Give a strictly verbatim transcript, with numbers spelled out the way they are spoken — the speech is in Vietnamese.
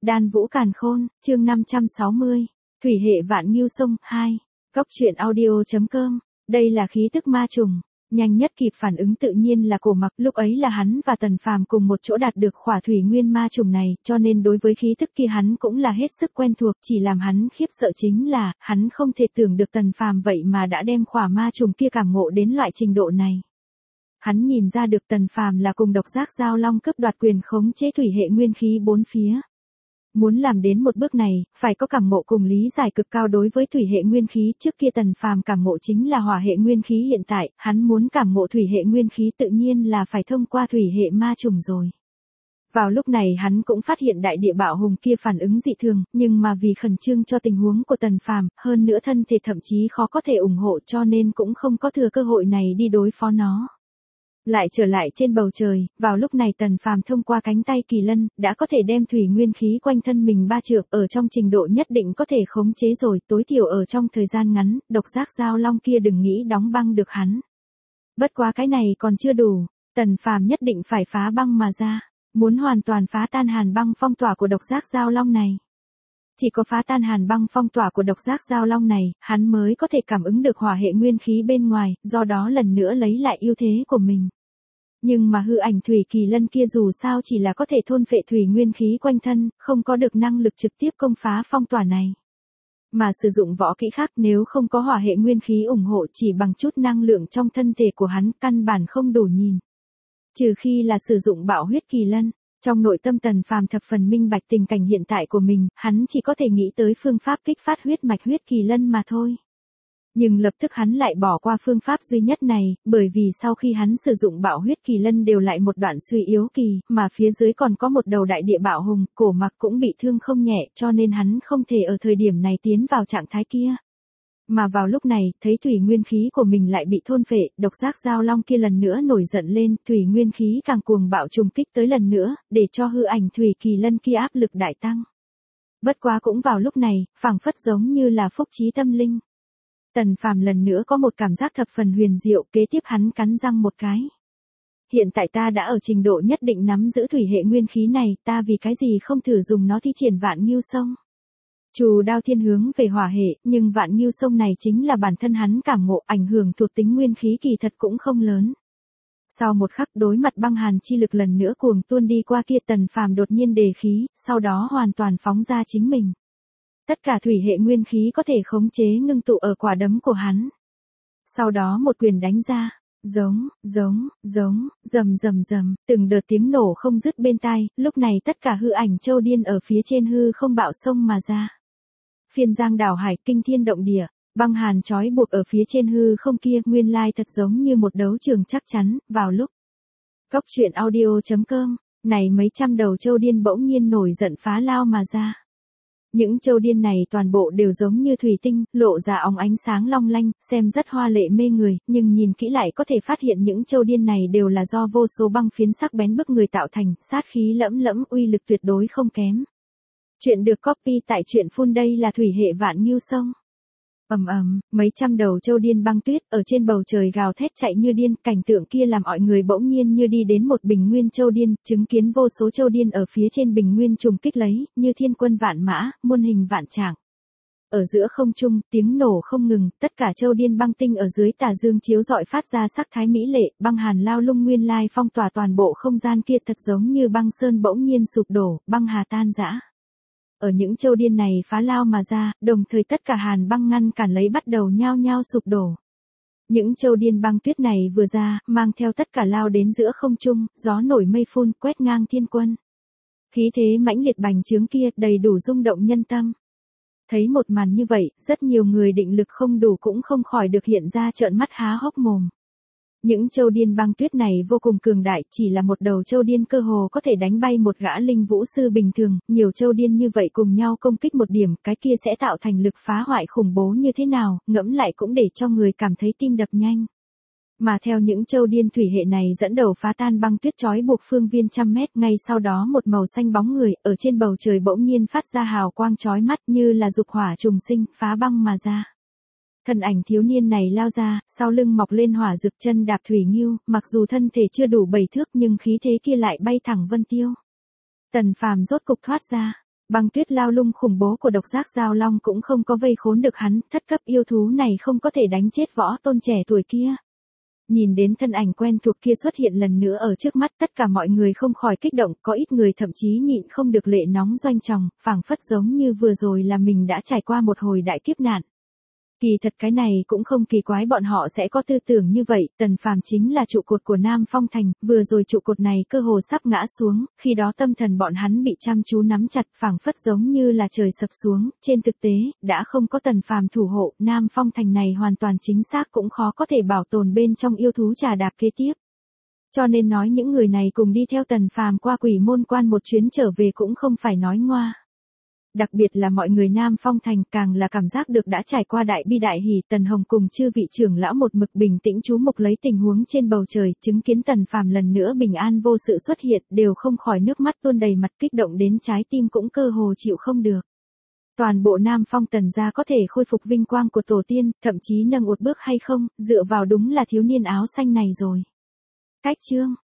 Đan Vũ Càn Khôn, chương năm trăm sáu mươi. Thủy hệ Vạn Ngưu Sông, hai. Góc truyện audio.com. Đây là khí tức ma trùng. Nhanh nhất kịp phản ứng tự nhiên là Cổ Mặc, lúc ấy là hắn và Tần Phàm cùng một chỗ đạt được khỏa thủy nguyên ma trùng này, cho nên đối với khí tức kia hắn cũng là hết sức quen thuộc, chỉ làm hắn khiếp sợ chính là, hắn không thể tưởng được Tần Phàm vậy mà đã đem khỏa ma trùng kia cảm ngộ đến loại trình độ này. Hắn nhìn ra được Tần Phàm là cùng độc giác giao long cướp đoạt quyền khống chế thủy hệ nguyên khí bốn phía. Muốn làm đến một bước này, phải có cảm ngộ cùng lý giải cực cao đối với thủy hệ nguyên khí, trước kia Tần Phàm cảm ngộ chính là hỏa hệ nguyên khí, hiện tại, hắn muốn cảm ngộ thủy hệ nguyên khí tự nhiên là phải thông qua thủy hệ ma trùng rồi. Vào lúc này hắn cũng phát hiện đại địa bạo hùng kia phản ứng dị thường, nhưng mà vì khẩn trương cho tình huống của Tần Phàm, hơn nữa thân thể thậm chí khó có thể ủng hộ, cho nên cũng không có thừa cơ hội này đi đối phó nó. Lại trở lại trên bầu trời, vào lúc này Tần Phàm thông qua cánh tay kỳ lân, đã có thể đem thủy nguyên khí quanh thân mình ba trượng, ở trong trình độ nhất định có thể khống chế rồi, tối thiểu ở trong thời gian ngắn, độc giác giao long kia đừng nghĩ đóng băng được hắn. Bất quá cái này còn chưa đủ, Tần Phàm nhất định phải phá băng mà ra, muốn hoàn toàn phá tan hàn băng phong tỏa của độc giác giao long này. Chỉ có phá tan hàn băng phong tỏa của độc giác giao long này, hắn mới có thể cảm ứng được hỏa hệ nguyên khí bên ngoài, do đó lần nữa lấy lại ưu thế của mình. Nhưng mà hư ảnh thủy kỳ lân kia dù sao chỉ là có thể thôn phệ thủy nguyên khí quanh thân, không có được năng lực trực tiếp công phá phong tỏa này. Mà sử dụng võ kỹ khác nếu không có hỏa hệ nguyên khí ủng hộ chỉ bằng chút năng lượng trong thân thể của hắn căn bản không đủ nhìn. Trừ khi là sử dụng bạo huyết kỳ lân. Trong nội tâm Tần Phàm thập phần minh bạch tình cảnh hiện tại của mình, hắn chỉ có thể nghĩ tới phương pháp kích phát huyết mạch huyết kỳ lân mà thôi. Nhưng lập tức hắn lại bỏ qua phương pháp duy nhất này, bởi vì sau khi hắn sử dụng bạo huyết kỳ lân đều lại một đoạn suy yếu kỳ, mà phía dưới còn có một đầu đại địa bạo hùng, Cổ Mặc cũng bị thương không nhẹ, cho nên hắn không thể ở thời điểm này tiến vào trạng thái kia. Mà vào lúc này, thấy thủy nguyên khí của mình lại bị thôn phệ, độc giác giao long kia lần nữa nổi giận lên, thủy nguyên khí càng cuồng bạo trùng kích tới lần nữa, để cho hư ảnh thủy kỳ lân kia áp lực đại tăng. Bất quá cũng vào lúc này, phảng phất giống như là phúc trí tâm linh. Tần Phàm lần nữa có một cảm giác thập phần huyền diệu, kế tiếp hắn cắn răng một cái. Hiện tại ta đã ở trình độ nhất định nắm giữ thủy hệ nguyên khí này, ta vì cái gì không thử dùng nó thi triển Vạn Ngưu Sông. Trù đao thiên hướng về hỏa hệ, nhưng Vạn Ngưu Sông này chính là bản thân hắn cảm ngộ, ảnh hưởng thuộc tính nguyên khí kỳ thật cũng không lớn. Sau một khắc đối mặt băng hàn chi lực lần nữa cuồng tuôn đi qua kia, Tần Phàm đột nhiên đề khí, sau đó hoàn toàn phóng ra chính mình. Tất cả thủy hệ nguyên khí có thể khống chế ngưng tụ ở quả đấm của hắn. Sau đó một quyền đánh ra, giống, giống, giống, rầm rầm rầm, từng đợt tiếng nổ không dứt bên tai, lúc này tất cả hư ảnh châu điên ở phía trên hư không bạo sông mà ra. Phiên giang đảo hải, kinh thiên động địa, băng hàn trói buộc ở phía trên hư không kia, nguyên lai thật giống như một đấu trường chắc chắn. Vào lúc góc truyện audio.com, này mấy trăm đầu châu điên bỗng nhiên nổi giận phá lao mà ra. Những châu điên này toàn bộ đều giống như thủy tinh, lộ ra óng ánh sáng long lanh, xem rất hoa lệ mê người, nhưng nhìn kỹ lại có thể phát hiện những châu điên này đều là do vô số băng phiến sắc bén bức người tạo thành, sát khí lẫm lẫm, uy lực tuyệt đối không kém. Chuyện được copy tại truyện phun, đây là thủy hệ Vạn Ngưu Sông. Ầm ầm, mấy trăm đầu châu điên băng tuyết ở trên bầu trời gào thét chạy như điên, cảnh tượng kia làm mọi người bỗng nhiên như đi đến một bình nguyên châu điên, chứng kiến vô số châu điên ở phía trên bình nguyên trùng kích lấy, như thiên quân vạn mã, muôn hình vạn trạng. Ở giữa không trung, tiếng nổ không ngừng, tất cả châu điên băng tinh ở dưới tà dương chiếu rọi phát ra sắc thái mỹ lệ, băng hàn lao lung nguyên lai phong tỏa toàn bộ không gian kia, thật giống như băng sơn bỗng nhiên sụp đổ, băng hà tan rã. Ở những châu điên này phá lao mà ra, đồng thời tất cả hàn băng ngăn cản lấy bắt đầu nhao nhao sụp đổ. Những châu điên băng tuyết này vừa ra, mang theo tất cả lao đến giữa không trung, gió nổi mây phun, quét ngang thiên quân. Khí thế mãnh liệt bành trướng kia, đầy đủ rung động nhân tâm. Thấy một màn như vậy, rất nhiều người định lực không đủ cũng không khỏi được hiện ra trợn mắt há hốc mồm. Những châu điên băng tuyết này vô cùng cường đại, chỉ là một đầu châu điên cơ hồ có thể đánh bay một gã linh vũ sư bình thường, nhiều châu điên như vậy cùng nhau công kích một điểm, cái kia sẽ tạo thành lực phá hoại khủng bố như thế nào, ngẫm lại cũng để cho người cảm thấy tim đập nhanh. Mà theo những châu điên thủy hệ này dẫn đầu phá tan băng tuyết trói buộc phương viên trăm mét, ngay sau đó một màu xanh bóng người, ở trên bầu trời bỗng nhiên phát ra hào quang chói mắt như là dục hỏa trùng sinh, phá băng mà ra. Thân ảnh thiếu niên này lao ra, sau lưng mọc lên hỏa rực, chân đạp thủy ngưu, mặc dù thân thể chưa đủ bảy thước nhưng khí thế kia lại bay thẳng vân tiêu. Tần Phàm rốt cục thoát ra, Băng tuyết lao lung khủng bố của độc giác giao long cũng không có vây khốn được hắn, thất cấp yêu thú này không có thể đánh chết võ tôn trẻ tuổi kia. Nhìn đến thân ảnh quen thuộc kia xuất hiện lần nữa ở trước mắt, tất cả mọi người không khỏi kích động, có ít người thậm chí nhịn không được lệ nóng doanh tròng, phảng phất giống như vừa rồi là mình đã trải qua một hồi đại kiếp nạn. Kỳ thật cái này cũng không kỳ quái bọn họ sẽ có tư tưởng như vậy, Tần Phàm chính là trụ cột của Nam Phong Thành, vừa rồi trụ cột này cơ hồ sắp ngã xuống, khi đó tâm thần bọn hắn bị chăm chú nắm chặt, phảng phất giống như là trời sập xuống, trên thực tế, đã không có Tần Phàm thủ hộ, Nam Phong Thành này hoàn toàn chính xác cũng khó có thể bảo tồn bên trong yêu thú trà đạp kế tiếp. Cho nên nói những người này cùng đi theo Tần Phàm qua Quỷ Môn Quan một chuyến trở về cũng không phải nói ngoa. Đặc biệt là mọi người Nam Phong Thành càng là cảm giác được đã trải qua đại bi đại hỉ, Tần Hồng cùng chư vị trưởng lão một mực bình tĩnh chú mục lấy tình huống trên bầu trời, chứng kiến Tần Phàm lần nữa bình an vô sự xuất hiện, đều không khỏi nước mắt tuôn đầy mặt, kích động đến trái tim cũng cơ hồ chịu không được. Toàn bộ Nam Phong Tần gia có thể khôi phục vinh quang của tổ tiên, thậm chí nâng một bước hay không, dựa vào đúng là thiếu niên áo xanh này rồi. Cách chương